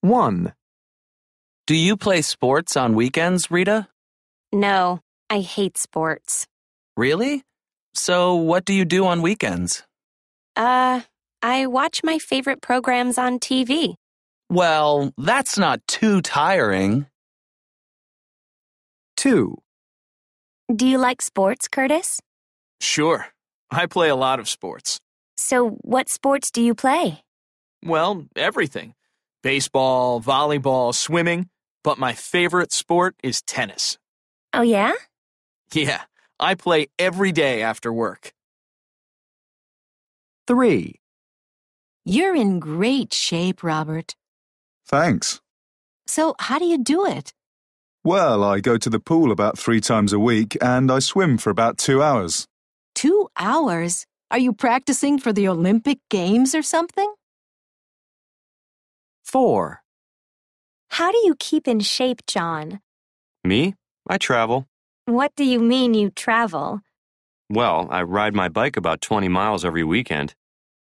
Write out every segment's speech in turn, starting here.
1. Do you play sports on weekends, Rita? No, I hate sports. Really? So what do you do on weekends? I watch my favorite programs on TV. Well, that's not too tiring. 2. Do you like sports, Curtis? Sure. I play a lot of sports. So what sports do you play? Well, everything. Baseball, volleyball, swimming. But my favorite sport is tennis. Oh, yeah? Yeah, I play every day after work. 3. You're in great shape, Robert. Thanks. So how do you do it? Well, I go to the pool about 3 times a week and I swim for about 2 hours. 2 hours? Are you practicing for the Olympic Games or something? 4. How do you keep in shape, John? Me? I travel. What do you mean you travel? Well, I ride my bike about 20 miles every weekend.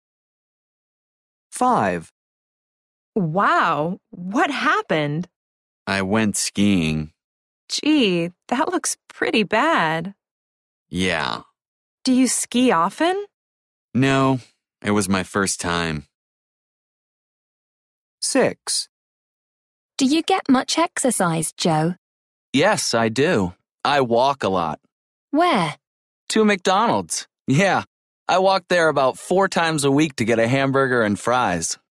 5. Wow, what happened? I went skiing. Gee, that looks pretty bad. Yeah. Do you ski often? No, it was my first time. 6. Do you get much exercise, Joe? Yes, I do. I walk a lot. Where? To McDonald's. Yeah, I walk there about 4 times a week to get a hamburger and fries.